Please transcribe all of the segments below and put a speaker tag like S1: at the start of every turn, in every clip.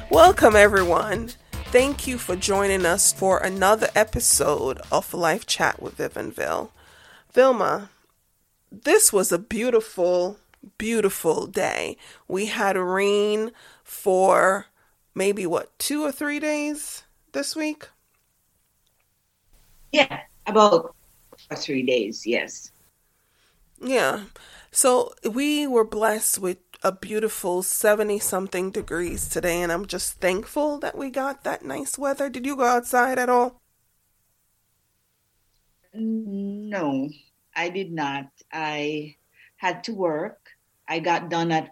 S1: Welcome, everyone. Thank you for joining us for another episode of Life Chat with Vivinville. Vilma, this was a beautiful, beautiful day. We had rain for maybe, 2 or 3 days this week?
S2: Yeah, about 3 days, yes.
S1: Yeah. So we were blessed with a beautiful 70-something degrees today, and I'm just thankful that we got that nice weather. Did you go outside at all?
S2: No, I did not. I had to work. I got done at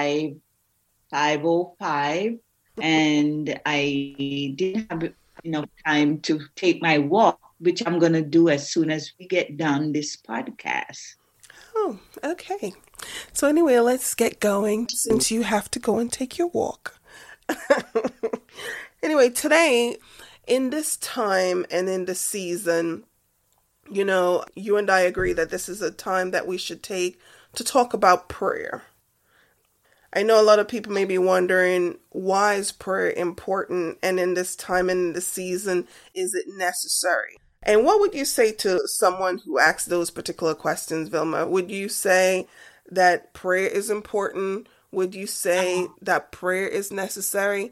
S2: 5:05, and I didn't have enough time to take my walk, which I'm going to do as soon as we get done this podcast.
S1: Oh, okay. So anyway, let's get going since you have to go and take your walk. Anyway, today, in this time and in this season, you and I agree that this is a time that we should take to talk about prayer. I know a lot of people may be wondering, why is prayer important? And in this time and in this season, is it necessary? And what would you say to someone who asks those particular questions, Vilma? Would you say that prayer is important? Would you say that prayer is necessary?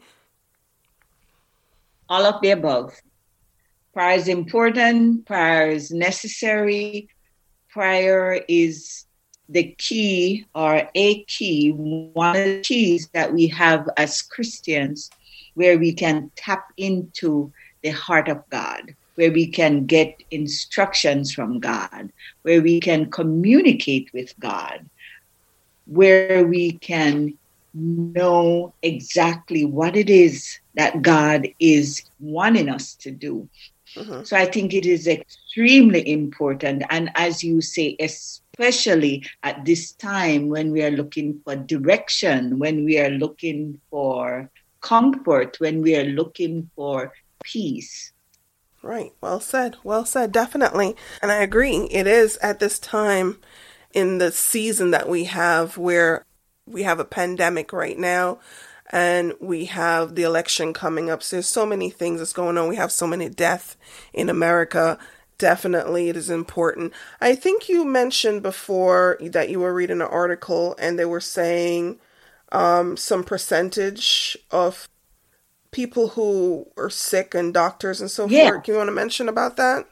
S2: All of the above. Prayer is important. Prayer is necessary. Prayer is the key, or a key, one of the keys that we have as Christians, where we can tap into the heart of God, where we can get instructions from God, where we can communicate with God, where we can know exactly what it is that God is wanting us to do. Mm-hmm. So I think it is extremely important. And as you say, especially at this time when we are looking for direction, when we are looking for comfort, when we are looking for peace.
S1: Right. Well said. Well said. Definitely. And I agree. It is at this time in the season that we have, where we have a pandemic right now and we have the election coming up. So there's so many things that's going on. We have so many deaths in America. Definitely it is important. I think you mentioned before that you were reading an article and they were saying some percentage of people who are sick and doctors and so forth. Do you want to mention about that?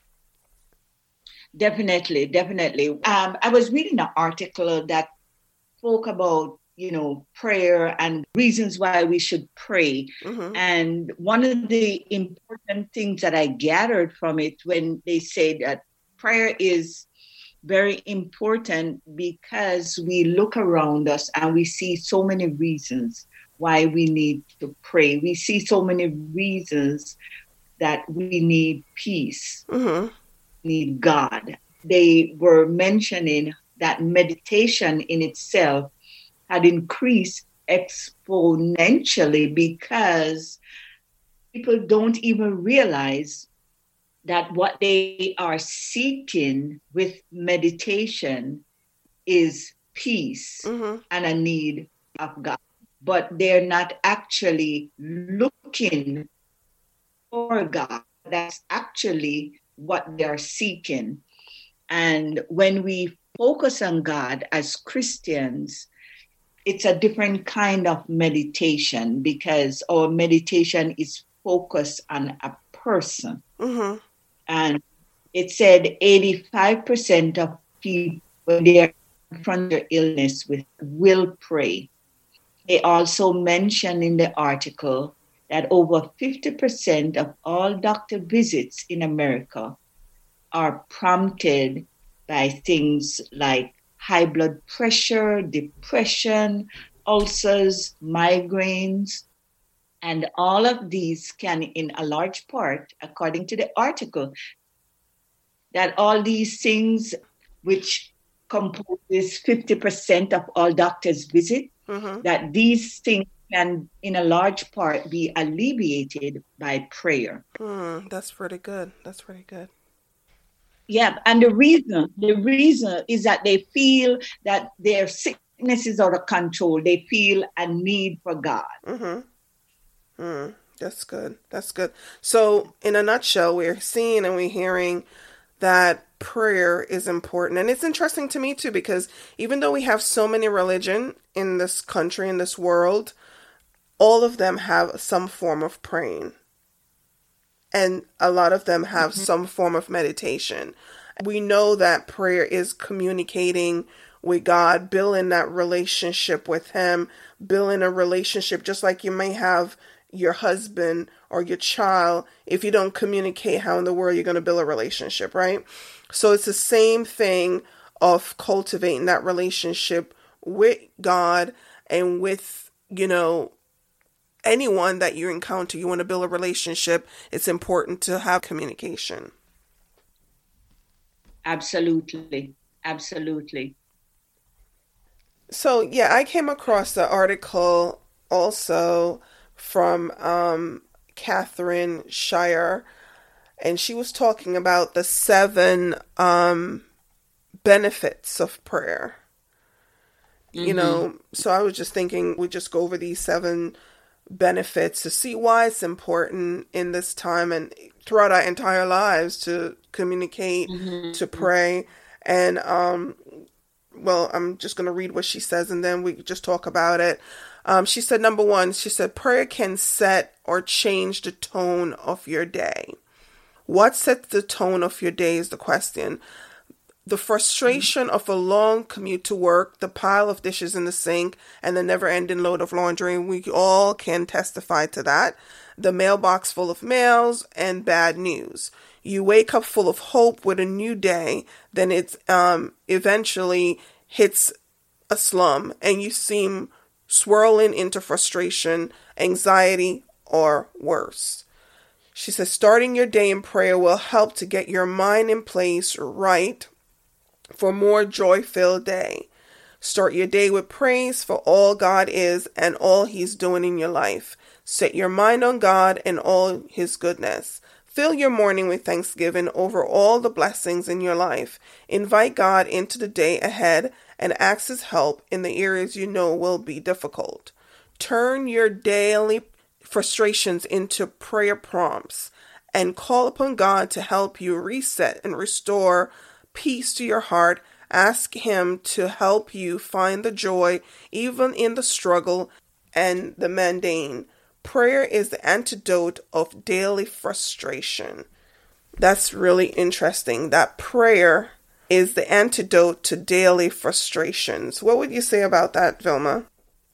S2: Definitely. I was reading an article that spoke about, prayer and reasons why we should pray. Mm-hmm. And one of the important things that I gathered from it, when they say that prayer is very important, because we look around us and we see so many reasons why we need to pray. We see so many reasons that we need peace, mm-hmm. need God. They were mentioning that meditation in itself had increased exponentially, because people don't even realize that what they are seeking with meditation is peace, mm-hmm. and a need of God. But they're not actually looking for God. That's actually what they're seeking. And when we focus on God as Christians, it's a different kind of meditation, because our meditation is focused on a person. Mm-hmm. And it said 85% of people, when they are confronted their illness will pray. They also mentioned in the article that over 50% of all doctor visits in America are prompted by things like high blood pressure, depression, ulcers, migraines. And all of these can, in a large part, according to the article, that all these things, which composes 50% of all doctors' visits, mm-hmm. that these things can, in a large part, be alleviated by prayer.
S1: That's pretty good.
S2: Yeah, and the reason is that they feel that their sickness is out of control. They feel a need for God. Mm-hmm.
S1: That's good. That's good. So, in a nutshell, we're seeing and we're hearing that prayer is important. And it's interesting to me too, because even though we have so many religion in this country, in this world, all of them have some form of praying. And a lot of them have some form of meditation. We know that prayer is communicating with God, building that relationship with Him, building a relationship just like you may have your husband or your child. If you don't communicate, how in the world you're going to build a relationship, right? So it's the same thing of cultivating that relationship with God and with, anyone that you encounter. You want to build a relationship, it's important to have communication.
S2: Absolutely. Absolutely.
S1: So, yeah, I came across the article also from Catherine Shire, and she was talking about the 7 benefits of prayer. So I was just thinking we just go over these 7 benefits to see why it's important in this time and throughout our entire lives to communicate, to pray. And well, I'm just going to read what she says and then we just talk about it. She said, number 1, she said, prayer can set or change the tone of your day. What sets the tone of your day is the question. The frustration of a long commute to work, the pile of dishes in the sink, and the never-ending load of laundry, we all can testify to that. The mailbox full of mails and bad news. You wake up full of hope with a new day, then it eventually hits a slum, and you seem swirling into frustration, anxiety, or worse. She says, starting your day in prayer will help to get your mind in place right for a more joy-filled day. Start your day with praise for all God is and all He's doing in your life. Set your mind on God and all His goodness. Fill your morning with thanksgiving over all the blessings in your life. Invite God into the day ahead and ask His help in the areas you know will be difficult. Turn your daily frustrations into prayer prompts and call upon God to help you reset and restore peace to your heart. Ask Him to help you find the joy even in the struggle and the mundane. Prayer is the antidote of daily frustration. That's really interesting, that prayer is the antidote to daily frustrations. What would you say about that, Vilma?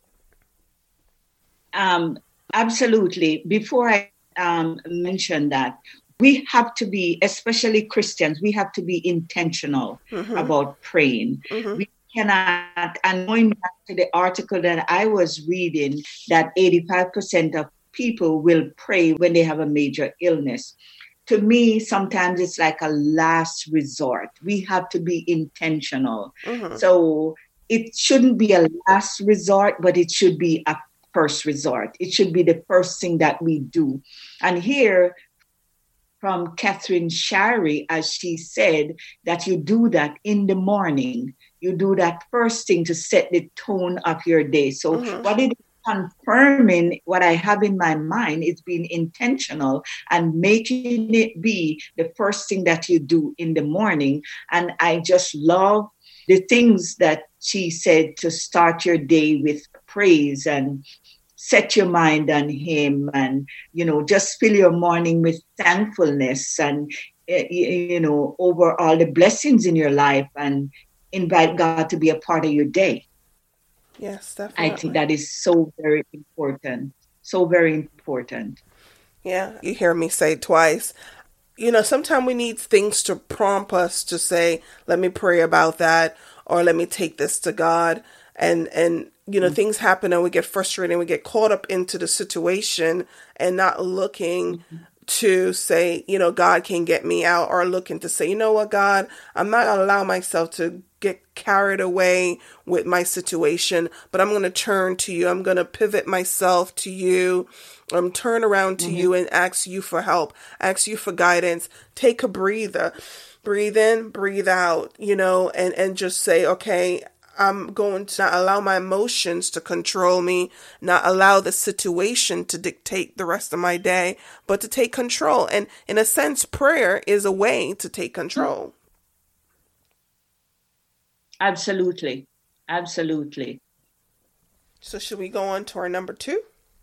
S2: Absolutely. Before I mention that, we have to be, especially Christians, we have to be intentional about praying. We cannot, and going back to the article that I was reading, that 85% of people will pray when they have a major illness. To me, sometimes it's like a last resort. We have to be intentional. So it shouldn't be a last resort, but it should be a first resort. It should be the first thing that we do. And here, from Catherine Shari, as she said, that you do that in the morning. You do that first thing to set the tone of your day. So what it is confirming what I have in my mind is being intentional and making it be the first thing that you do in the morning. And I just love the things that she said, to start your day with praise and set your mind on Him, and, just fill your morning with thankfulness and, over all the blessings in your life, and invite God to be a part of your day.
S1: Yes, definitely.
S2: I think that is so very important. So very important.
S1: Yeah, you hear me say it twice. Sometimes we need things to prompt us to say, let me pray about that, or let me take this to God. And things happen and we get frustrated and we get caught up into the situation and not looking to say, God can get me out, or looking to say, you know what, God, I'm not going to allow myself to get carried away with my situation, but I'm going to turn to you. I'm going to pivot myself to you. Turn around to you and ask you for help, ask you for guidance. Take a breather, breathe in, breathe out, and just say, okay, I'm going to not allow my emotions to control me, not allow the situation to dictate the rest of my day, but to take control. And in a sense, prayer is a way to take control.
S2: Absolutely. Absolutely.
S1: So should we go on to our number 2?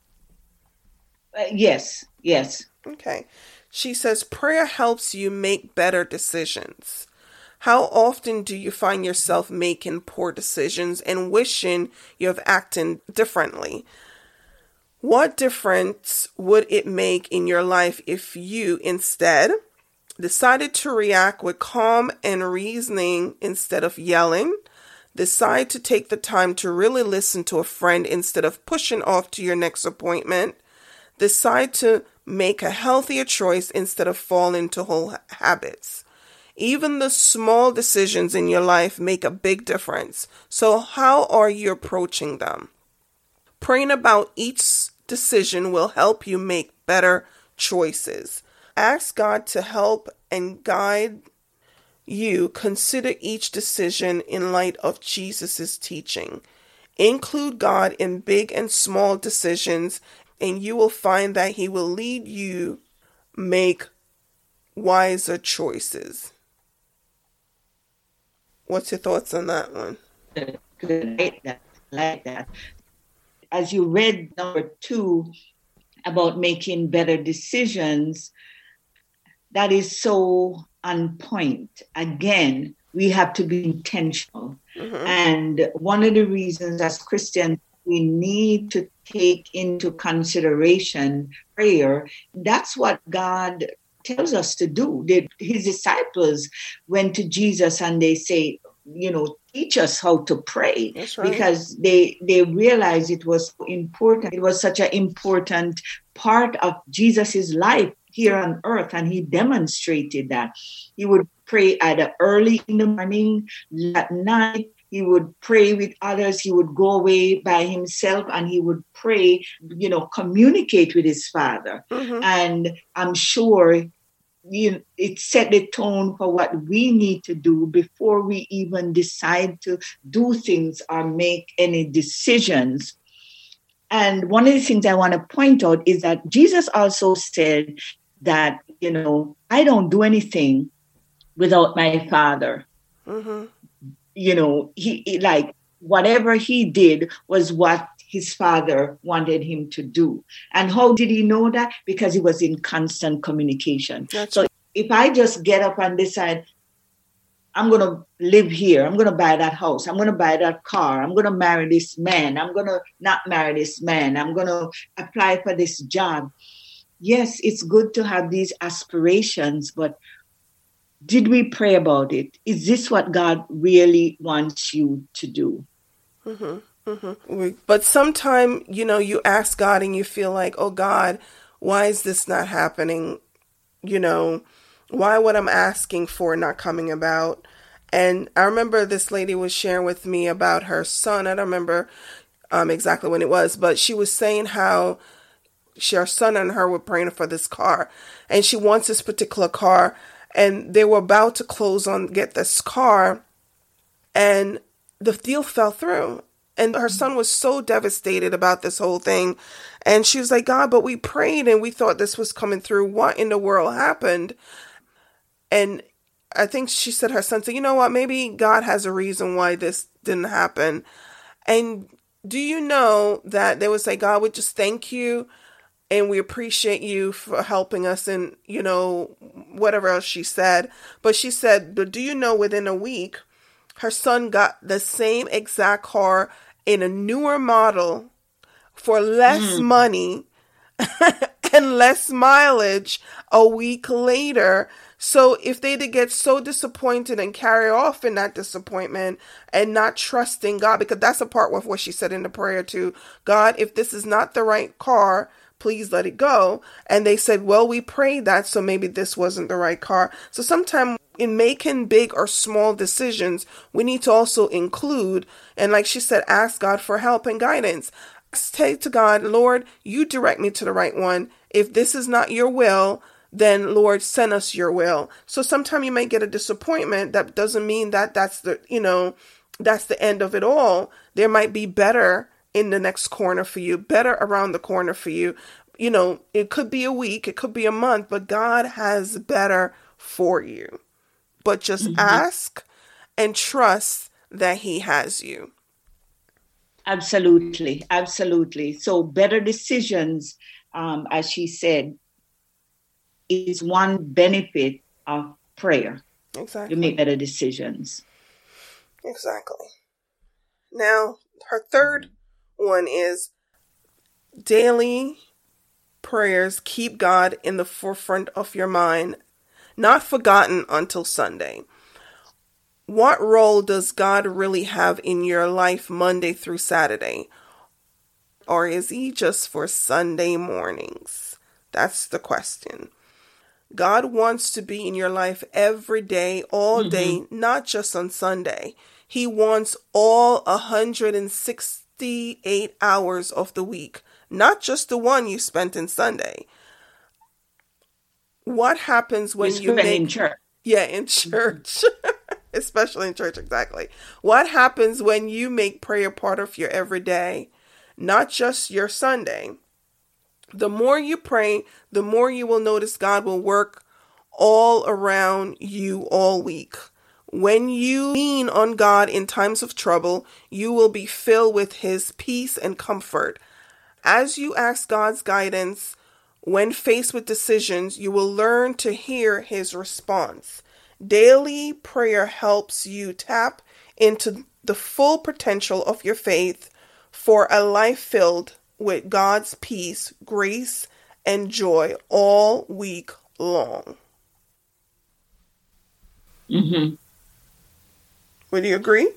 S2: Yes.
S1: Okay. She says, prayer helps you make better decisions. How often do you find yourself making poor decisions and wishing you have acted differently? What difference would it make in your life if you instead decided to react with calm and reasoning instead of yelling? Decide to take the time to really listen to a friend instead of pushing off to your next appointment. Decide to make a healthier choice instead of falling into old habits. Even the small decisions in your life make a big difference. So how are you approaching them? Praying about each decision will help you make better choices. Ask God to help and guide you. Consider each decision in light of Jesus' teaching. Include God in big and small decisions, and you will find that He will lead you make wiser choices. What's your thoughts on that one?
S2: Good. Like that. As you read number 2 about making better decisions, that is so on point. Again, we have to be intentional. Mm-hmm. And one of the reasons as Christians we need to take into consideration prayer, that's what God tells us to do. His disciples went to Jesus and they say, teach us how to pray.
S1: That's right.
S2: Because they realized it was important. It was such an important part of Jesus's life here on earth, and he demonstrated that. He would pray either early in the morning, at night. He would pray with others. He would go away by himself and he would pray, communicate with his Father. Mm-hmm. And I'm sure it set the tone for what we need to do before we even decide to do things or make any decisions. And one of the things I want to point out is that Jesus also said that, I don't do anything without my Father. Mm-hmm. He like whatever he did was what his Father wanted him to do. And how did he know that? Because he was in constant communication. So if I just get up and decide, I'm going to live here, I'm going to buy that house, I'm going to buy that car, I'm going to marry this man, I'm going to not marry this man, I'm going to apply for this job. Yes, it's good to have these aspirations, but did we pray about it? Is this what God really wants you to do?
S1: Mm-hmm. Mm-hmm. But sometimes, you ask God and you feel like, oh God, why is this not happening? Why what I'm asking for not coming about? And I remember this lady was sharing with me about her son. I don't remember exactly when it was, but she was saying how her son and her were praying for this car, and she wants this particular car. And they were about to close on get this car, and the deal fell through. And her son was so devastated about this whole thing. And she was like, God, but we prayed and we thought this was coming through. What in the world happened? And I think she said her son said, you know what, maybe God has a reason why this didn't happen. And do you know that they would say, God, we just thank you. And we appreciate you for helping us and, whatever else she said. But she said, but do you know within a week, her son got the same exact car in a newer model for less money and less mileage a week later. So if they did get so disappointed and carry off in that disappointment and not trusting God, because that's a part of what she said in the prayer too, God, if this is not the right car, please let it go. And they said, well, we prayed that, so maybe this wasn't the right car. So sometimes in making big or small decisions, we need to also include, and like she said, ask God for help and guidance. Say to God, Lord, you direct me to the right one. If this is not your will, then Lord, send us your will. So sometimes you may get a disappointment. That doesn't mean that that's the, that's the end of it all. There might be better in the next corner for you, better around the corner for you. You know, it could be a week, it could be a month, but God has better for you. But just ask and trust that he has you.
S2: Absolutely. Absolutely. So better decisions, as she said, is one benefit of prayer.
S1: Exactly.
S2: You make better decisions.
S1: Exactly. Now, her third one is daily prayers keep God in the forefront of your mind, not forgotten until Sunday. What role does God really have in your life Monday through Saturday? Or is he just for Sunday mornings? That's the question. God wants to be in your life every day, all day, not just on Sunday. He wants all 168 hours of the week, not just the one you spent in Sunday. What happens when you make...
S2: in church.
S1: Yeah, in church. Especially in church, exactly. What happens when you make prayer part of your everyday, not just your Sunday? The more you pray, the more you will notice God will work all around you all week. When you lean on God in times of trouble, you will be filled with his peace and comfort. As you ask God's guidance, when faced with decisions, you will learn to hear his response. Daily prayer helps you tap into the full potential of your faith for a life filled with God's peace, grace, and joy all week long. Would you agree?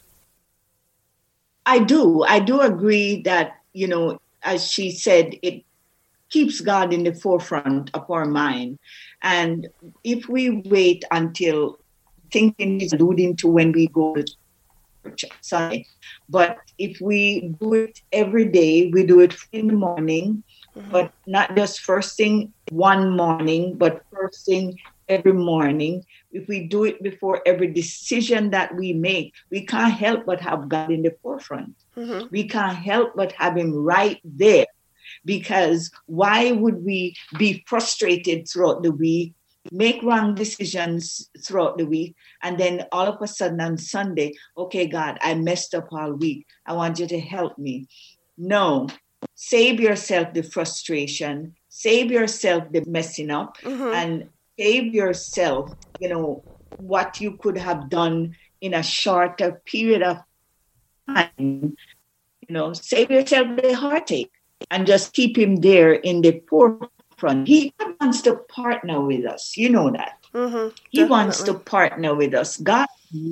S2: I do. I do agree that, as she said, it keeps God in the forefront of our mind. And if we wait until thinking is alluding to when we go to church on Sunday, but if we do it every day, we do it in the morning, but not just first thing one morning, but first thing every morning. If we do it before every decision that we make, we can't help but have God in the forefront. We can't help but have him right there. Because why would we be frustrated throughout the week, make wrong decisions throughout the week, and then all of a sudden on Sunday, okay, God, I messed up all week. I want you to help me. No, save yourself the frustration, save yourself the messing up, and save yourself, what you could have done in a shorter period of time. Save yourself the heartache. And just keep him there in the forefront. He wants to partner with us. You know that. He wants to partner with us. God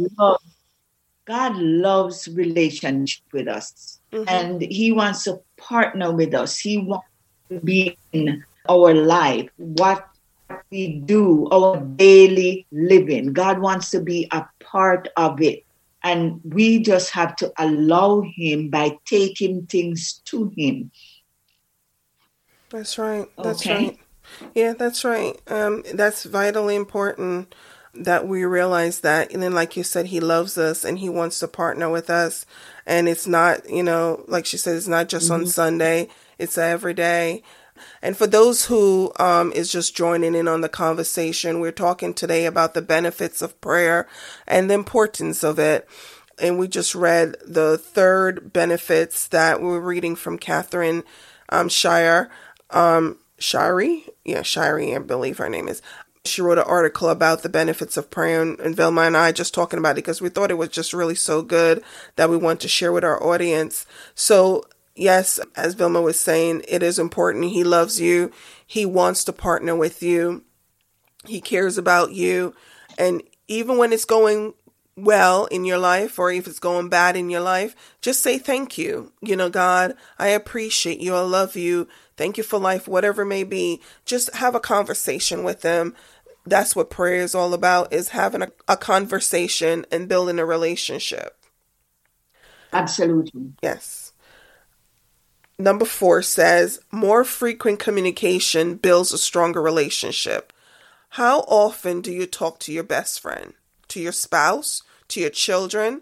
S2: loves relationship with us. And he wants to partner with us. He wants to be in our life, what we do, our daily living. God wants to be a part of it. And we just have to allow him by taking things to him.
S1: That's right. That's right. Yeah, that's right. That's vitally important that we realize that. And then, like you said, he loves us and he wants to partner with us. And it's not, like she said, it's not just on Sunday. It's every day. And for those who is just joining in on the conversation, we're talking today about the benefits of prayer and the importance of it. And we just read the third benefits that we're reading from Catherine Shire. Shari, I believe her name is. She wrote an article about the benefits of prayer, and Vilma and I just talking about it because we thought it was just really so good that we want to share with our audience. So yes, as Vilma was saying, it is important. He loves you. He wants to partner with you. He cares about you. And even when it's going well in your life, or if it's going bad in your life, just say thank you. God, I appreciate you. I love you. Thank you for life, whatever it may be. Just have a conversation with them. That's what prayer is all about, is having a conversation and building a relationship.
S2: Absolutely.
S1: Yes. Number 4 says, more frequent communication builds a stronger relationship. How often do you talk to your best friend, to your spouse, to your children?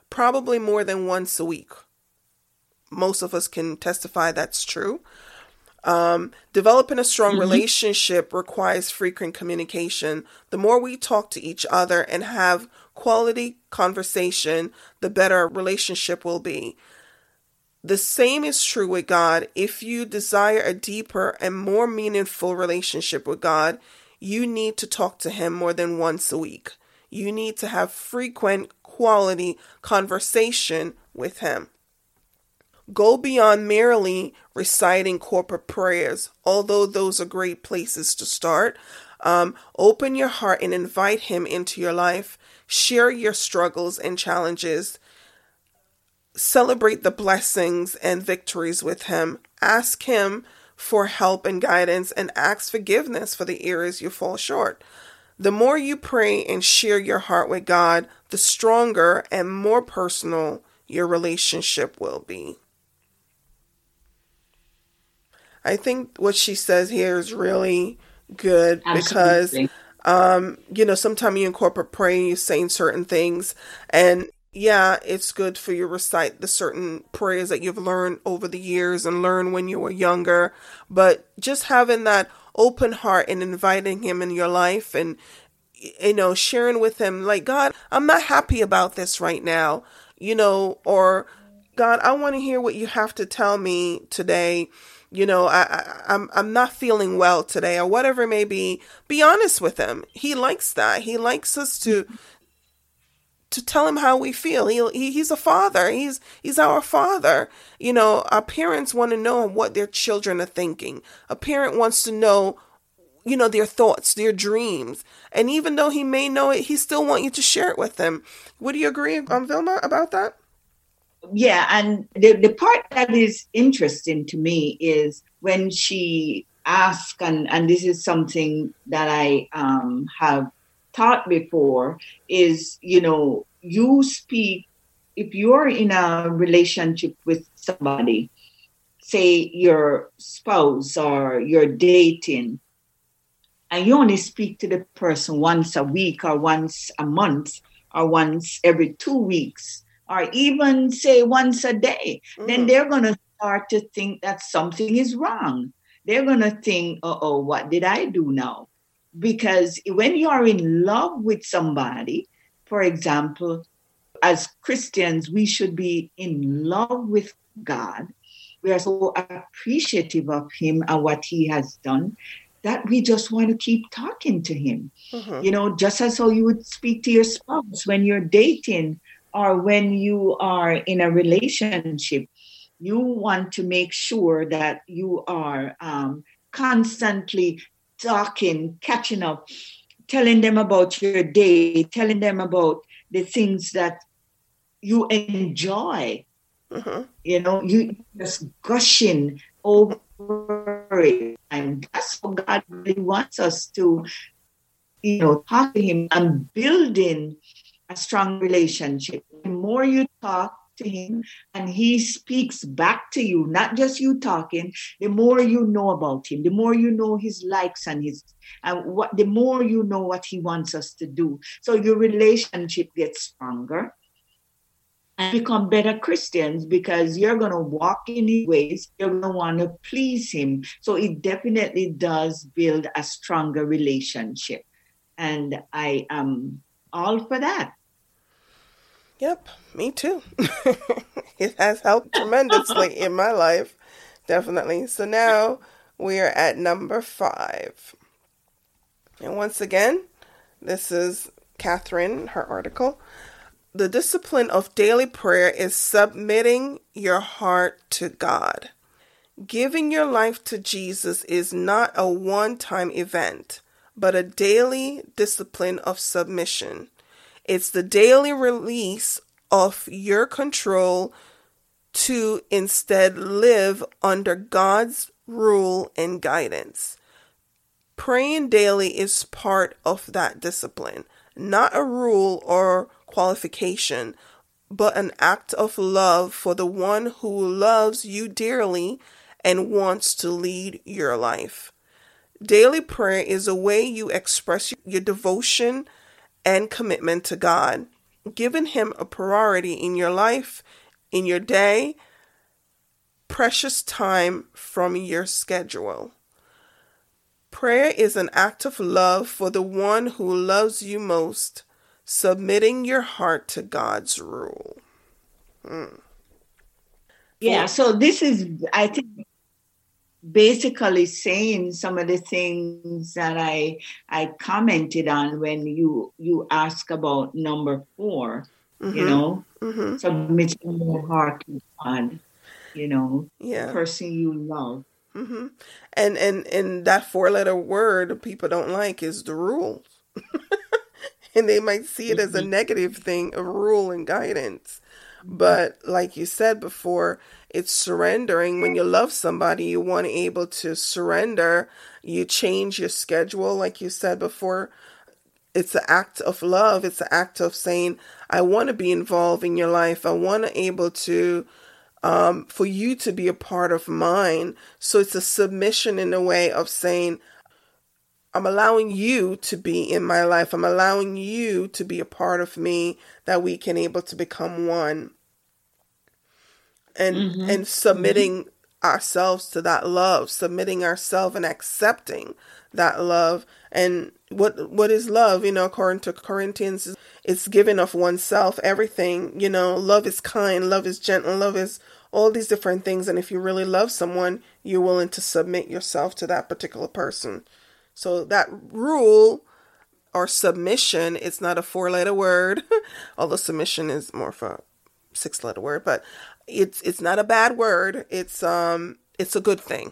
S1: probably more than once a week. Most of us can testify that's true. Developing a strong relationship requires frequent communication. The more we talk to each other and have quality conversation, the better our relationship will be. The same is true with God. If you desire a deeper and more meaningful relationship with God, you need to talk to Him more than once a week. You need to have frequent, quality conversation with Him. Go beyond merely reciting corporate prayers, although those are great places to start. Open your heart and invite Him into your life. Share your struggles and challenges. Celebrate the blessings and victories with Him. Ask Him for help and guidance, and ask forgiveness for the areas you fall short. The more you pray and share your heart with God, the stronger and more personal your relationship will be. I think what she says here is really good. Absolutely. Because, sometimes you in corporate praying, you're saying certain things, and yeah, it's good for you to recite the certain prayers that you've learned over the years and learned when you were younger, but just having that open heart and inviting Him in your life and, sharing with Him, like, God, I'm not happy about this right now, or God, I want to hear what you have to tell me today. I'm not feeling well today, or whatever it may be. Be honest with Him. He likes that. He likes us to tell Him how we feel. He's a father. He's our father. Our parents want to know what their children are thinking. A parent wants to know, their thoughts, their dreams. And even though He may know it, He still wants you to share it with them. Would you agree, Vilma, about that?
S2: Yeah, and the part that is interesting to me is when she asked, and this is something that I have taught before, is, you speak, if you're in a relationship with somebody, say your spouse or you're dating, and you only speak to the person once a week or once a month or once every 2 weeks, or even say once a day, then they're going to start to think that something is wrong. They're going to think, what did I do now? Because when you're in love with somebody, for example, as Christians, we should be in love with God. We are so appreciative of Him and what He has done that we just want to keep talking to Him. Just as how you would speak to your spouse when you're dating, or when you are in a relationship, you want to make sure that you are constantly talking, catching up, telling them about your day, telling them about the things that you enjoy. You just gushing over it. And that's what God really wants us to, talk to Him and building a strong relationship. The more you talk to Him and He speaks back to you, not just you talking, the more you know about Him, the more you know His likes and the more you know what He wants us to do. So your relationship gets stronger and become better Christians, because you're going to walk in His ways. You're going to want to please Him. So it definitely does build a stronger relationship. And I am all for that.
S1: Yep, me too. It has helped tremendously in my life, definitely. So now we are at number 5. And once again, this is Catherine, her article. The discipline of daily prayer is submitting your heart to God. Giving your life to Jesus is not a one-time event, but a daily discipline of submission. It's the daily release of your control to instead live under God's rule and guidance. Praying daily is part of that discipline, not a rule or qualification, but an act of love for the one who loves you dearly and wants to lead your life. Daily prayer is a way you express your devotion and commitment to God. giving him a priority in your life, in your day, precious time from your schedule. Prayer is an act of love for the one who loves you most, submitting your heart to God's rule.
S2: Yeah, so this is, I think, basically saying some of the things that I commented on when you ask about number 4, submitting your heart to God, the person you love.
S1: And that 4-letter word people don't like is the rule. And they might see it as a negative thing, a rule and guidance. But like you said before, it's surrendering. When you love somebody, you want to be able to surrender. You change your schedule, like you said before. It's an act of love. It's an act of saying, I want to be involved in your life. I want to be able to, for you to be a part of mine. So it's a submission in a way of saying, I'm allowing you to be in my life. I'm allowing you to be a part of me, that we can able to become one. And submitting ourselves to that love, submitting ourselves and accepting that love. And what is love? According to Corinthians, it's giving of oneself, everything. Love is kind, love is gentle, love is all these different things. And if you really love someone, you're willing to submit yourself to that particular person. So that rule or submission, it's not a 4-letter word, although submission is more of a 6-letter word, but it's not a bad word. It's a good thing.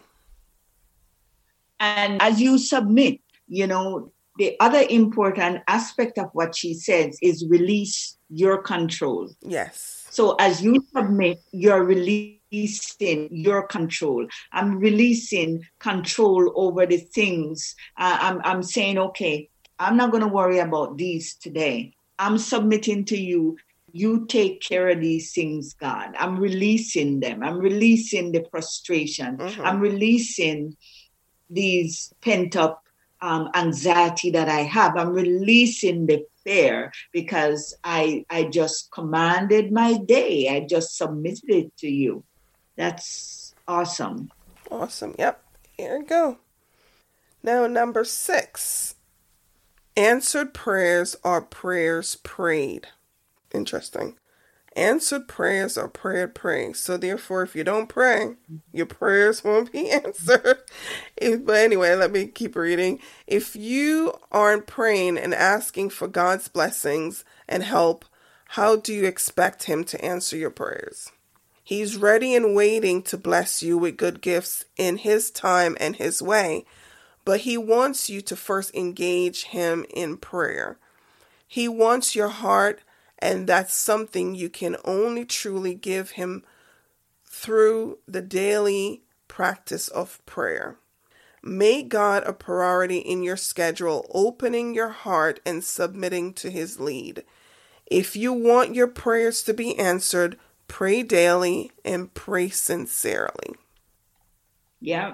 S2: And as you submit, the other important aspect of what she says is release your control.
S1: Yes.
S2: So as you submit, you're releasing your control. I'm releasing control over the things. I'm saying, okay, I'm not going to worry about these today. I'm submitting to you. You take care of these things, God. I'm releasing them. I'm releasing the frustration. I'm releasing these pent-up anxiety that I have. I'm releasing the fear because I just commanded my day. I just submitted it to you. That's awesome.
S1: Awesome. Yep. Here we go. Now, number 6. Answered prayers are prayers prayed. Interesting. Answered prayers are prayed. So therefore, if you don't pray, your prayers won't be answered. But anyway, let me keep reading. If you aren't praying and asking for God's blessings and help, how do you expect him to answer your prayers? He's ready and waiting to bless you with good gifts in his time and his way, but he wants you to first engage him in prayer. He wants your heart, and that's something you can only truly give him through the daily practice of prayer. Make God a priority in your schedule, opening your heart and submitting to his lead. If you want your prayers to be answered, pray daily and pray sincerely.
S2: Yeah.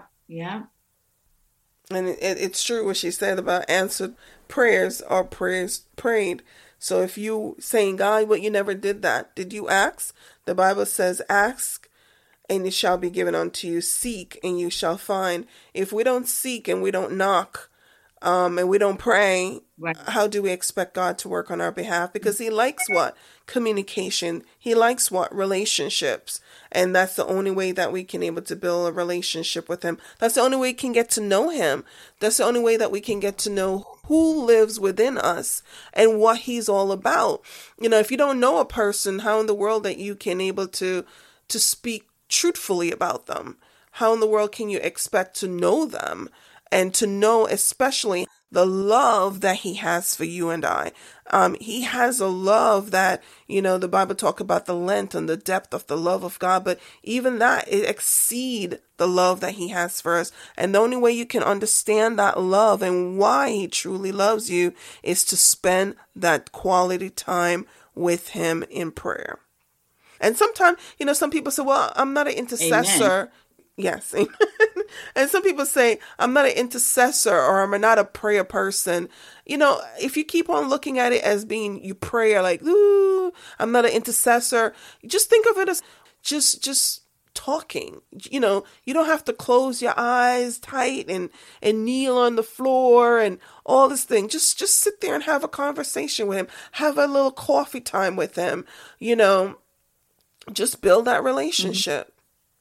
S1: And it's true what she said about answered prayers are prayers prayed. So if you saying, God, but you never did that. Did you ask? The Bible says, ask and it shall be given unto you. Seek and you shall find. If we don't seek and we don't knock, and we don't pray, right, how do we expect God to work on our behalf? Because he likes what? Communication. He likes what? Relationships. And that's the only way that we can able to build a relationship with him. That's the only way we can get to know him. That's the only way that we can get to know who lives within us and what he's all about. If you don't know a person, how in the world that you can able to speak truthfully about them? How in the world can you expect to know them? And to know especially the love that he has for you and I. He has a love that, the Bible talk about the length and the depth of the love of God, but even that, it exceeds the love that he has for us. And the only way you can understand that love and why he truly loves you is to spend that quality time with him in prayer. And sometimes, some people say, well, I'm not an intercessor. Amen. Yes. And some people say, I'm not an intercessor or I'm not a prayer person. You know, if you keep on looking at it as being you prayer, like, ooh, I'm not an intercessor, just think of it as just talking. You know, you don't have to close your eyes tight and kneel on the floor and all this thing. Just sit there and have a conversation with him. Have a little coffee time with him. You know, just build that relationship.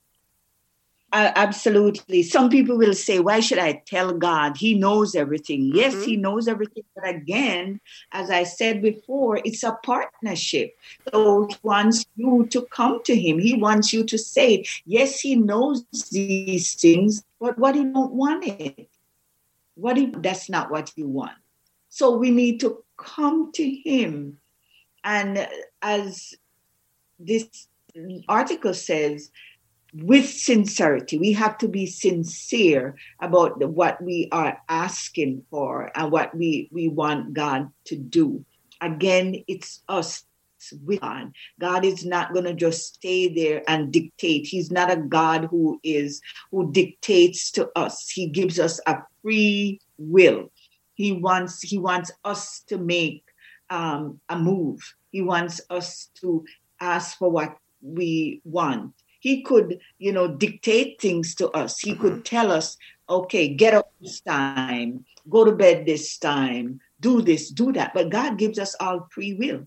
S2: Absolutely. Some people will say, why should I tell God? He knows everything. Yes, he knows everything. But again, as I said before, it's a partnership. So he wants you to come to him. He wants you to say, yes, he knows these things, but what he don't want it? That's not what you want. So we need to come to him. And as this article says, with sincerity, we have to be sincere about what we are asking for and what we want God to do. Again, it's us with God. God is not going to just stay there and dictate. He's not a God who dictates to us. He gives us a free will. He wants us to make a move. He wants us to ask for what we want. He could, dictate things to us. He could tell us, okay, get up this time, go to bed this time, do this, do that. But God gives us all free will.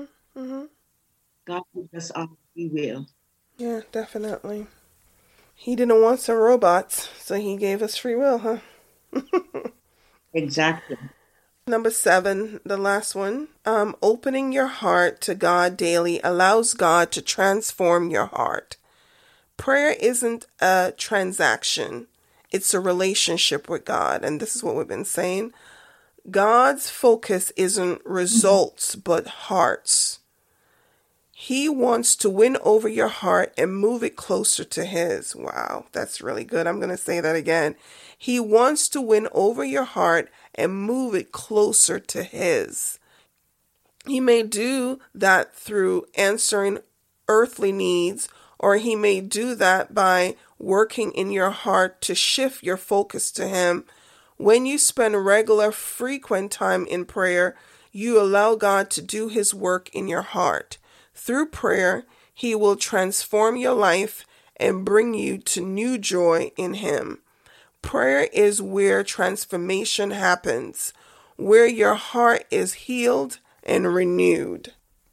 S2: God gives us all free will.
S1: Yeah, definitely. He didn't want some robots, so he gave us free will, huh?
S2: Exactly.
S1: Number 7, the last one. Opening your heart to God daily allows God to transform your heart. Prayer isn't a transaction. It's a relationship with God. And this is what we've been saying. God's focus isn't results, but hearts. He wants to win over your heart and move it closer to his. Wow, that's really good. I'm going to say that again. He wants to win over your heart and move it closer to his. He may do that through answering earthly needs, or he may do that by working in your heart to shift your focus to him. When you spend regular, frequent time in prayer, you allow God to do his work in your heart. Through prayer, he will transform your life and bring you to new joy in him. Prayer is where transformation happens, where your heart is healed and renewed.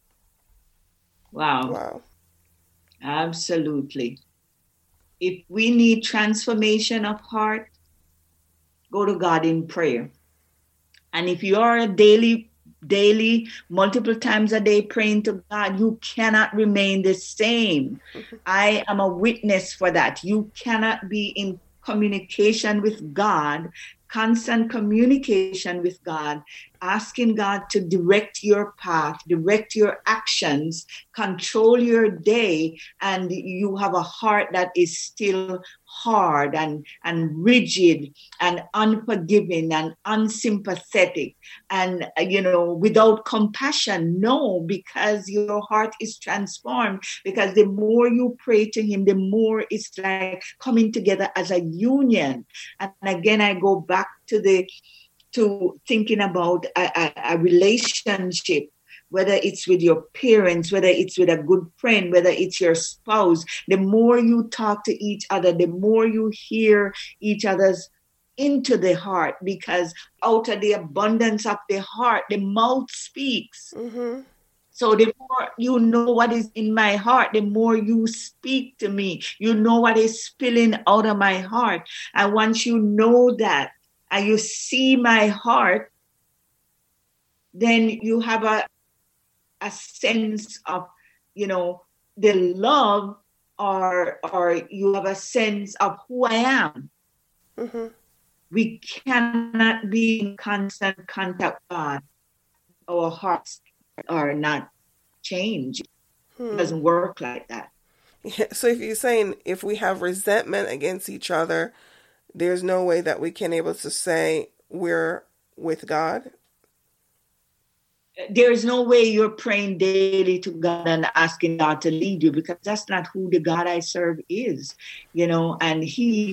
S2: Wow. Absolutely. If we need transformation of heart, go to God in prayer. And if you are a daily, multiple times a day praying to God, you cannot remain the same. I am a witness for that. You cannot be in communication with God, constant communication with God, asking God to direct your path, direct your actions, control your day, and you have a heart that is still hard and rigid and unforgiving and unsympathetic and without compassion. No, because your heart is transformed, because the more you pray to him, the more it's like coming together as a union. And again, I go back to thinking about a relationship, whether it's with your parents, whether it's with a good friend, whether it's your spouse. The more you talk to each other, the more you hear each other's into the heart, because out of the abundance of the heart, the mouth speaks. So the more you know what is in my heart, the more you speak to me. You know what is spilling out of my heart. And once you know that, and you see my heart, then you have a sense of, the love, or you have a sense of who I am. We cannot be in constant contact with God. Our hearts are not changed. It doesn't work like that.
S1: Yeah, so if you're saying if we have resentment against each other, there's no way that we can able to say we're with God?
S2: There's no way you're praying daily to God and asking God to lead you, because that's not who the God I serve is, and he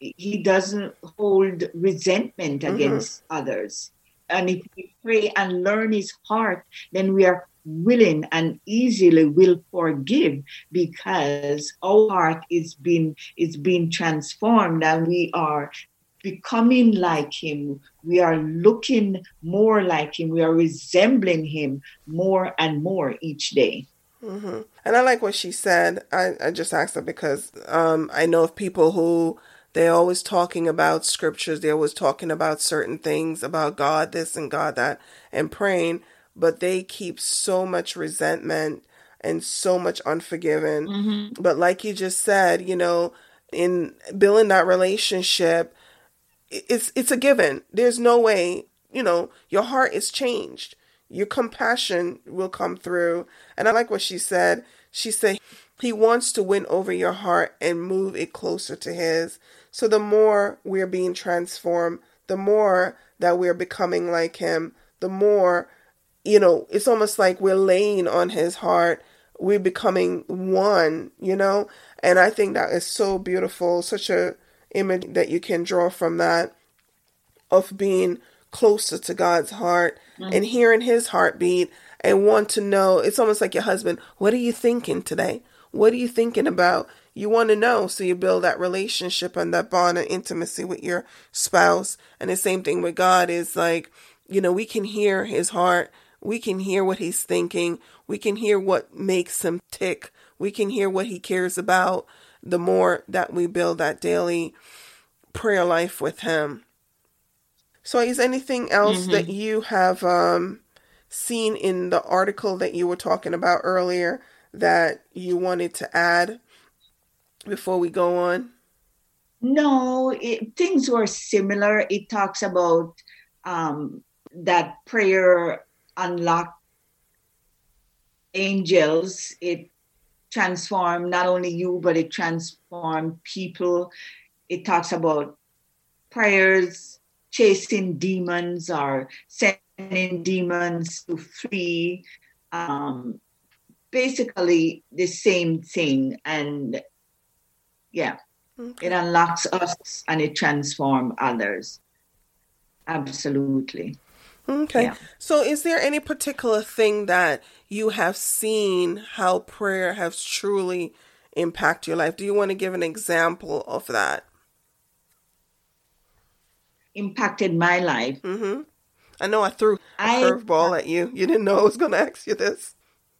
S2: he doesn't hold resentment against others. And if we pray and learn his heart, then we are willing and easily will forgive, because our heart is being transformed, and we are becoming like him. We are looking more like him. We are resembling him more and more each day.
S1: And I like what she said. I just asked her because I know of people who they're always talking about scriptures. They're always talking about certain things, about God this and God that, and praying, but they keep so much resentment and so much unforgiven. But like you just said, you know, in building that relationship, it's a given. There's no way, you know, your heart is changed. Your compassion will come through. And I like what she said. She said he wants to win over your heart and move it closer to his. So the more we're being transformed, the more that we're becoming like him, the more, you know, it's almost like we're laying on his heart. We're becoming one, you know. And I think that is so beautiful. Such a image that you can draw from that, of being closer to God's heart and hearing his heartbeat and want to know. It's almost like your husband. What are you thinking today? What are you thinking about? You want to know, so you build that relationship and that bond of intimacy with your spouse. And the same thing with God is like, you know, we can hear his heart. We can hear what he's thinking. We can hear what makes him tick. We can hear what he cares about. The more that we build that daily prayer life with him. So is anything else that you have seen in the article that you were talking about earlier that you wanted to add before we go on?
S2: No, things were similar. It talks about that prayer unlocked angels. It transformed not only you, but it transformed people. It talks about prayers chasing demons or sending demons to flee. Basically the same thing. And yeah, it unlocks us and it transforms others. Absolutely.
S1: Okay.
S2: Yeah.
S1: So is there any particular thing that you have seen how prayer has truly impacted your life? Do you want to give an example of that?
S2: Impacted my life.
S1: I know I threw a curveball at you. You didn't know I was going to ask you this.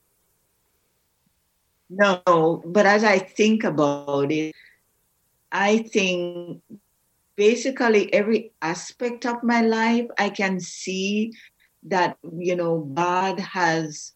S2: No, but as I think about it, I think basically every aspect of my life, I can see that, you know, God has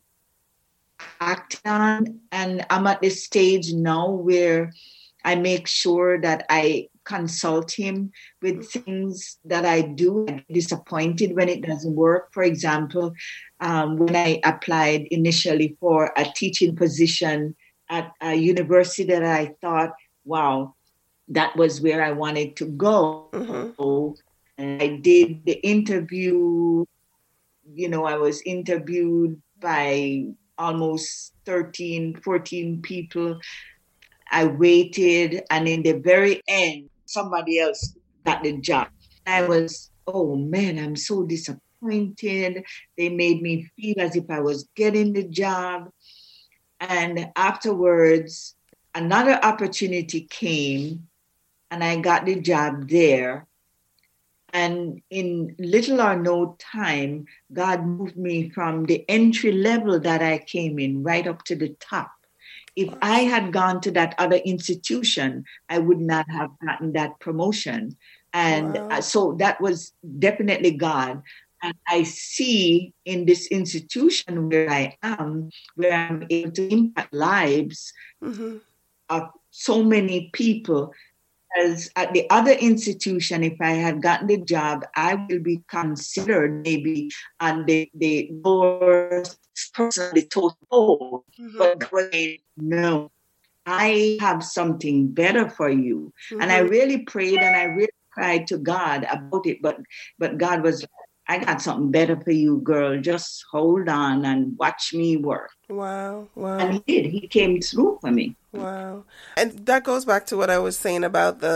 S2: acted on. And I'm at this stage now where I make sure that I consult him with things that I do. I get disappointed when it doesn't work. For example, when I applied initially for a teaching position at a university that I thought, wow, that was where I wanted to go. And I did the interview. You know, I was interviewed by almost 13, 14 people. I waited, and in the very end, somebody else got the job. I was, oh man, I'm so disappointed. They made me feel as if I was getting the job. And afterwards, another opportunity came, and I got the job there. And in little or no time, God moved me from the entry level that I came in right up to the top. If I had gone to that other institution, I would not have gotten that promotion. And so that was definitely God. And I see in this institution where I am, where I'm able to impact lives of so mame people. As at the other institution, if I had gotten the job, I will be considered maybe on the lower person, the total pole. But no, I have something better for you. And I really prayed and I really cried to God about it. But God was like, I got something better for you, girl. Just hold on and watch me work.
S1: Wow.
S2: And he did. He came through for me.
S1: Wow. And that goes back to what I was saying about the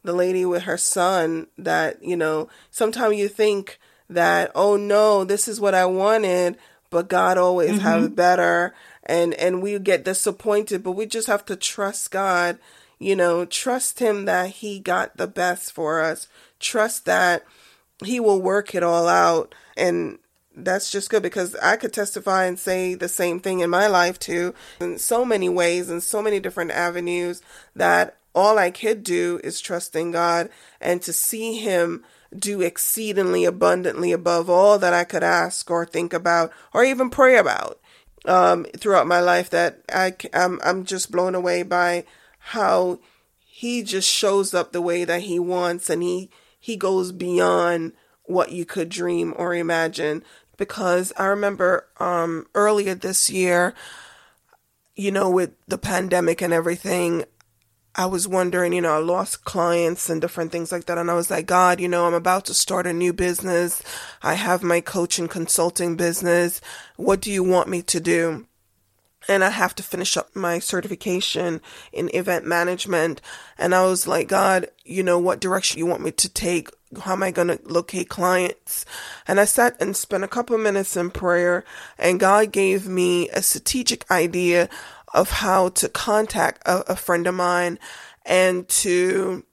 S1: the lady with her son that, sometimes you think that, oh no, this is what I wanted, but God always has better. And we get disappointed, but we just have to trust God, trust him that he got the best for us. Trust that he will work it all out. And that's just good, because I could testify and say the same thing in my life too, in so many ways and so many different avenues, that all I could do is trust in God, and to see him do exceedingly abundantly above all that I could ask or think about or even pray about throughout my life, that I'm just blown away by how he just shows up the way that he wants, and he goes beyond what you could dream or imagine. Because I remember earlier this year, with the pandemic and everything, I was wondering, I lost clients and different things like that. And I was like, God, I'm about to start a new business. I have my coaching consulting business. What do you want me to do? And I have to finish up my certification in event management. And I was like, God, what direction you want me to take? How am I going to locate clients? And I sat and spent a couple of minutes in prayer, and God gave me a strategic idea of how to contact a friend of mine and to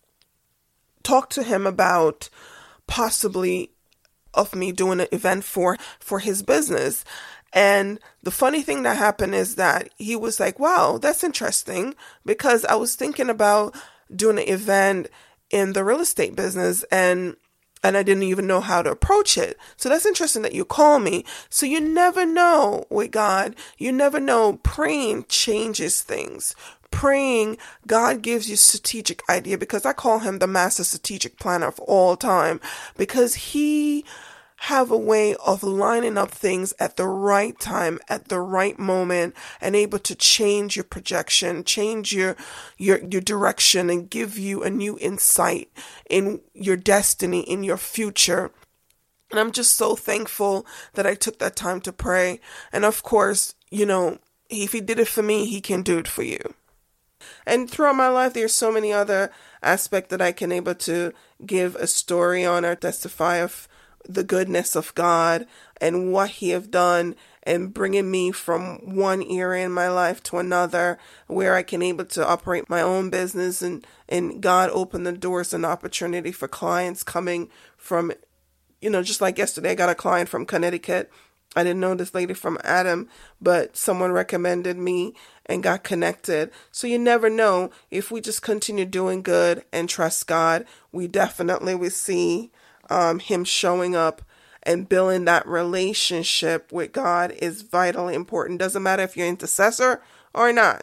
S1: talk to him about possibly of me doing an event for his business. And the funny thing that happened is that he was like, wow, that's interesting, because I was thinking about doing an event in the real estate business, and I didn't even know how to approach it. So that's interesting that you call me. So you never know with God. You never know. Praying changes things. Praying, God gives you strategic idea, because I call him the master strategic planner of all time, because he have a way of lining up things at the right time, at the right moment, and able to change your projection, change your direction, and give you a new insight in your destiny, in your future. And I'm just so thankful that I took that time to pray. And of course, if he did it for me, he can do it for you. And throughout my life, there's so many other aspects that I can able to give a story on or testify of the goodness of God and what he have done, and bringing me from one era in my life to another, where I can able to operate my own business, and God opened the doors and opportunity for clients coming from, just like yesterday, I got a client from Connecticut. I didn't know this lady from Adam, but someone recommended me and got connected. So you never know. If we just continue doing good and trust God, we definitely will see him showing up, and building that relationship with God is vitally important. Doesn't matter if you're intercessor or not.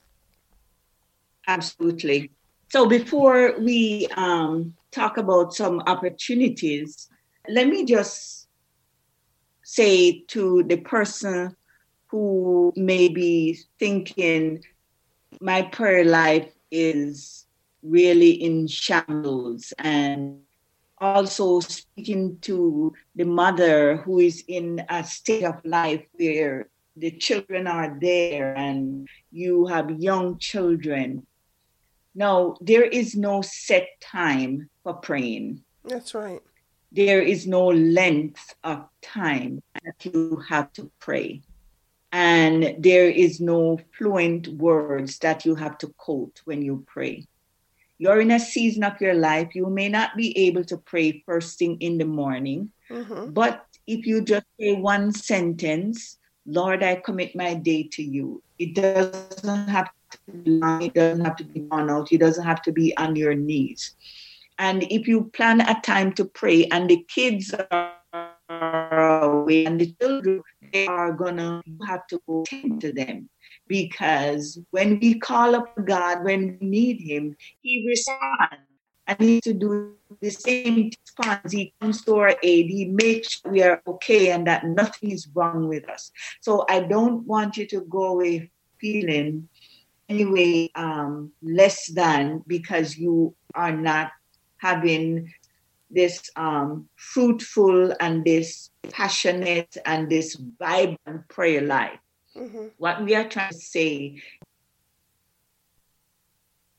S2: Absolutely. So before we talk about some opportunities, let me just say to the person who may be thinking, my prayer life is really in shambles, and also speaking to the mother who is in a state of life where the children are there and you have young children. Now, there is no set time for praying.
S1: That's right.
S2: There is no length of time that you have to pray. And there is no fluent words that you have to quote when you pray. You're in a season of your life, you may not be able to pray first thing in the morning, but if you just say one sentence, Lord, I commit my day to you. It doesn't have to be long, it doesn't have to be drawn out, it doesn't have to be on your knees. And if you plan a time to pray and the kids are away and the children, they are gonna have to go tend to them. Because when we call up God, when we need him, he responds. And he needs to do the same response. He comes to our aid. He makes sure we are okay and that nothing is wrong with us. So I don't want you to go away feeling anyway less than because you are not having this fruitful and this passionate and this vibrant prayer life. What we are trying to say,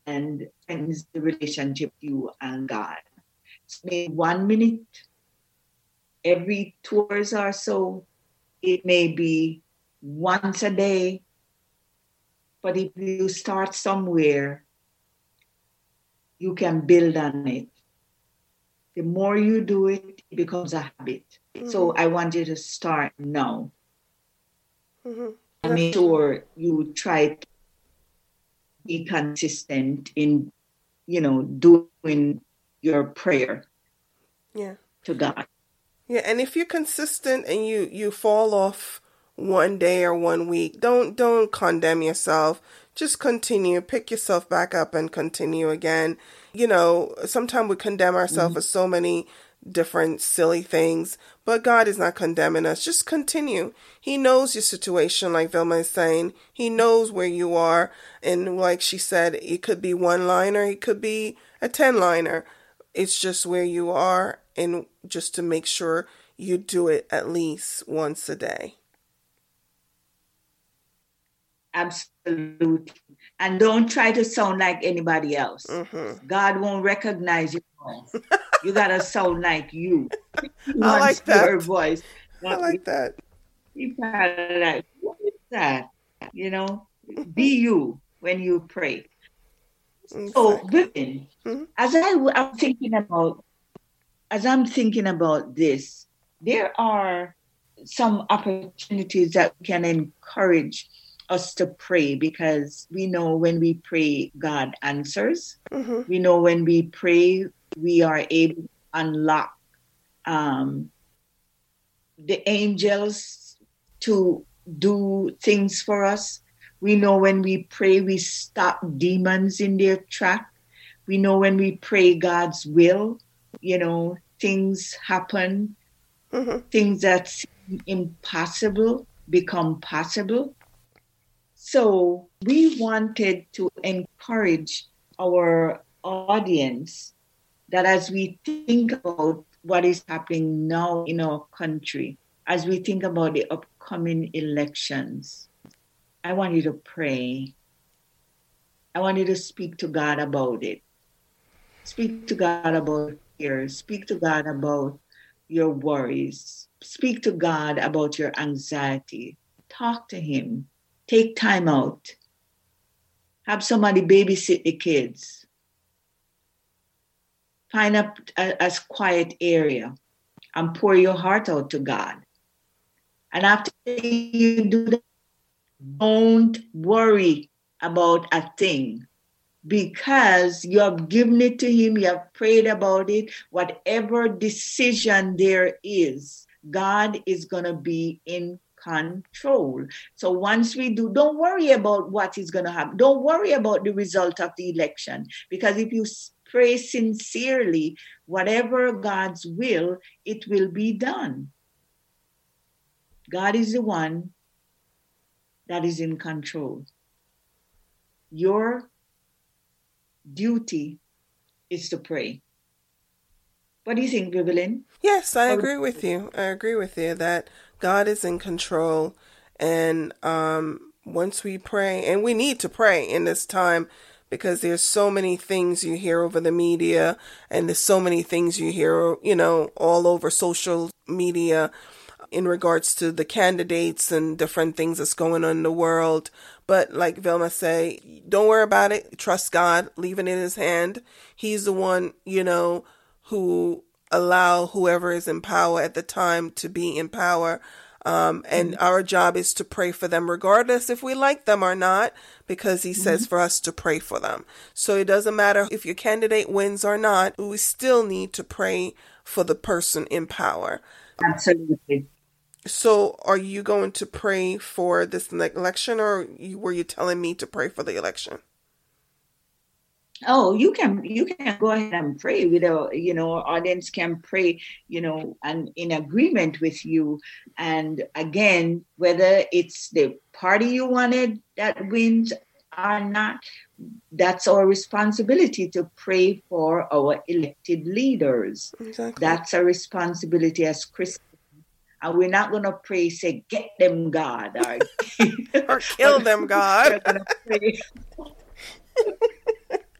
S2: and strengthens the relationship you and God. So maybe 1 minute every 2 hours or so. It may be once a day. But if you start somewhere, you can build on it. The more you do it, it becomes a habit. Mm-hmm. So I want you to start now. Mm-hmm. And make sure you try to be consistent in, doing your prayer to God.
S1: Yeah, and if you're consistent and you fall off one day or 1 week, don't condemn yourself. Just continue, pick yourself back up and continue again. Sometimes we condemn ourselves for so many different silly things, but God is not condemning us. Just continue. He knows your situation, like Vilma is saying. He knows where you are. And like she said, it could be 1-liner, it could be a 10-liner. It's just where you are, and just to make sure you do it at least once a day.
S2: Absolutely. And don't try to sound like anybody else. Mm-hmm. God won't recognize your voice. You got to sound like you.
S1: I like that.
S2: Your voice.
S1: I like that.
S2: People are like, what is that? Be you when you pray. Exactly. So, women, as I'm thinking about this, there are some opportunities that can encourage us to pray, because we know when we pray, God answers. Mm-hmm. We know when we pray, we are able to unlock the angels to do things for us. We know when we pray, we stop demons in their track. We know when we pray God's will, things happen. Mm-hmm. Things that seem impossible become possible. So we wanted to encourage our audience that as we think about what is happening now in our country, as we think about the upcoming elections, I want you to pray. I want you to speak to God about it. Speak to God about fear. Speak to God about your worries. Speak to God about your anxiety. Talk to Him. Take time out. Have somebody babysit the kids. Find a quiet area and pour your heart out to God. And after you do that, don't worry about a thing, because you have given it to Him, you have prayed about it. Whatever decision there is, God is going to be in control. So once we do, don't worry about what is going to happen. Don't worry about the result of the election, because if you pray sincerely, whatever God's will, it will be done. God is the one that is in control. Your duty is to pray. What do you think, Vivian?
S1: Yes, I agree with you. I agree with you that God is in control. And once we pray, and we need to pray in this time, because there's so many things you hear over the media, and there's so many things you hear, all over social media in regards to the candidates and different things that's going on in the world. But like Vilma say, don't worry about it. Trust God, leave it in His hand. He's the one, who allow whoever is in power at the time to be in power. And our job is to pray for them regardless if we like them or not, because He says for us to pray for them. So it doesn't matter if your candidate wins or not, we still need to pray for the person in power.
S2: Absolutely.
S1: So are you going to pray for this election, or were you telling me to pray for the election?
S2: Oh, you can go ahead and pray with our audience can pray, and in agreement with you. And again, whether it's the party you wanted that wins or not, that's our responsibility to pray for our elected leaders. Exactly. That's a responsibility as Christians. And we're not going to pray, say, get them, God,
S1: or kill them, God.
S2: We're going to pray.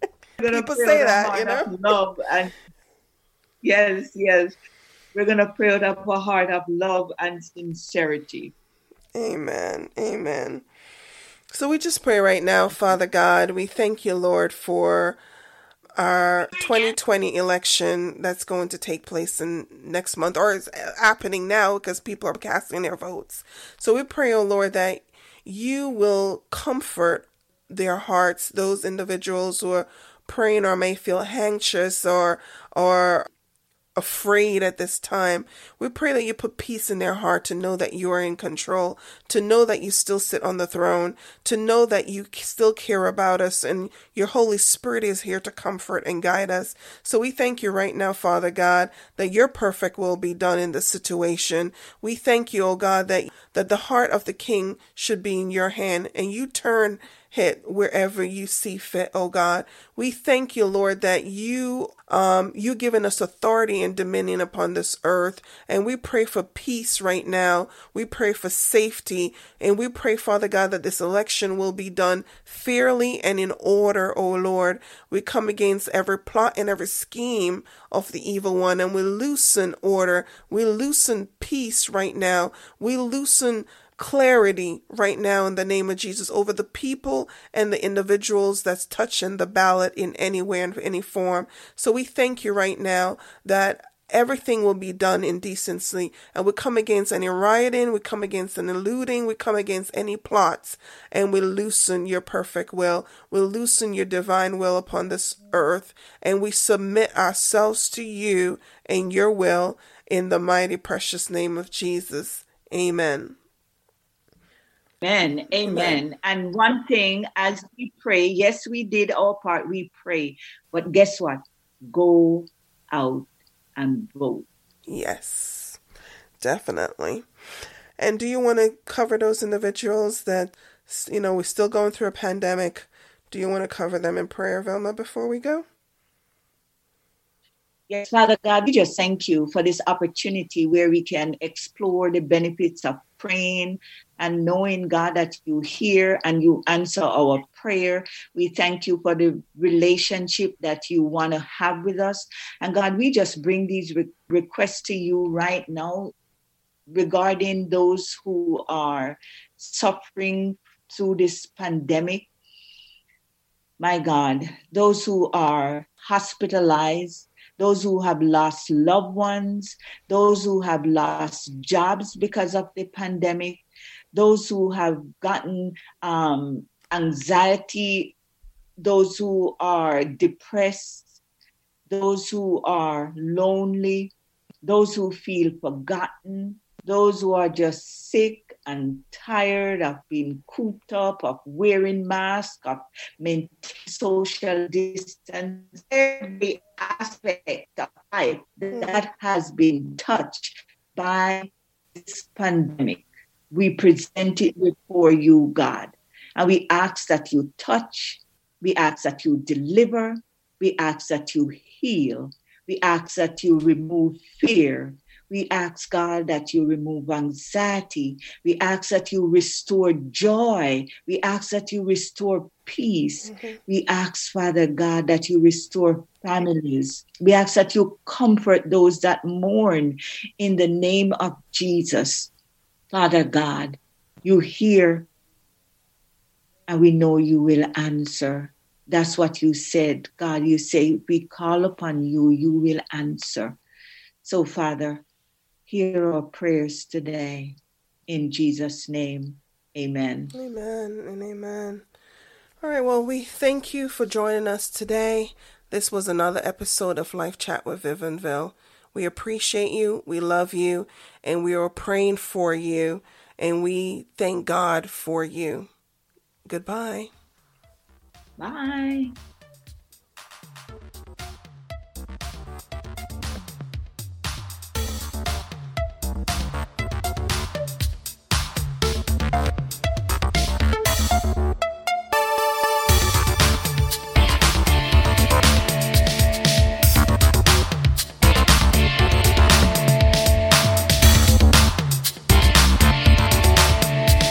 S2: going to
S1: People
S2: pray
S1: say
S2: out a
S1: that,
S2: heart of love. And yes, yes. We're going to pray out of a heart of love and sincerity.
S1: Amen. Amen. So we just pray right now, Father God. We thank you, Lord, for our 2020 election that's going to take place in next month, or is happening now because people are casting their votes. So we pray, oh Lord, that you will comfort their hearts, those individuals who are praying or may feel anxious or afraid at this time. We pray that you put peace in their heart to know that you are in control, to know that you still sit on the throne, to know that you still care about us, and your Holy Spirit is here to comfort and guide us. So we thank you right now, Father God, that your perfect will be done in this situation. We thank you, oh God, that the heart of the King should be in your hand, and you turn it wherever you see fit, oh God. We thank you, Lord, that you given us authority and dominion upon this earth, and we pray for peace right now. We pray for safety, and we pray, Father God, that this election will be done fairly and in order, oh Lord. We come against every plot and every scheme of the evil one, and we loosen order. We loosen peace right now. We loosen clarity right now in the name of Jesus over the people and the individuals that's touching the ballot in any way and any form. So we thank you right now that everything will be done in decency, and we come against any rioting, we come against any looting, we come against any plots, and we loosen your perfect will. We loosen your divine will upon this earth, and we submit ourselves to you and your will in the mighty precious name of Jesus. Amen.
S2: Amen. Amen. And one thing, as we pray, yes, we did our part, we pray. But guess what? Go out and vote.
S1: Yes, definitely. And do you want to cover those individuals that, we're still going through a pandemic? Do you want to cover them in prayer, Vilma, before we go?
S2: Yes, Father God, we just thank you for this opportunity where we can explore the benefits of praying and knowing, God, that you hear and you answer our prayer. We thank you for the relationship that you want to have with us. And God, we just bring these requests to you right now regarding those who are suffering through this pandemic. My God, those who are hospitalized, those who have lost loved ones, those who have lost jobs because of the pandemic, those who have gotten anxiety, those who are depressed, those who are lonely, those who feel forgotten, those who are just sick and tired of being cooped up, of wearing masks, of maintaining social distance, every aspect of life that has been touched by this pandemic. We present it before you, God, and we ask that you touch, we ask that you deliver, we ask that you heal, we ask that you remove fear. We ask, God, that you remove anxiety. We ask that you restore joy. We ask that you restore peace. Mm-hmm. We ask, Father God, that you restore families. We ask that you comfort those that mourn in the name of Jesus. Father God, you hear, and we know you will answer. That's what you said. God, you say, if we call upon you, you will answer. So, Father, hear our prayers today. In Jesus' name, amen.
S1: Amen and amen. All right, well, we thank you for joining us today. This was another episode of Life Chat with Vivianville. We appreciate you, we love you, and we are praying for you, and we thank God for you. Goodbye.
S2: Bye.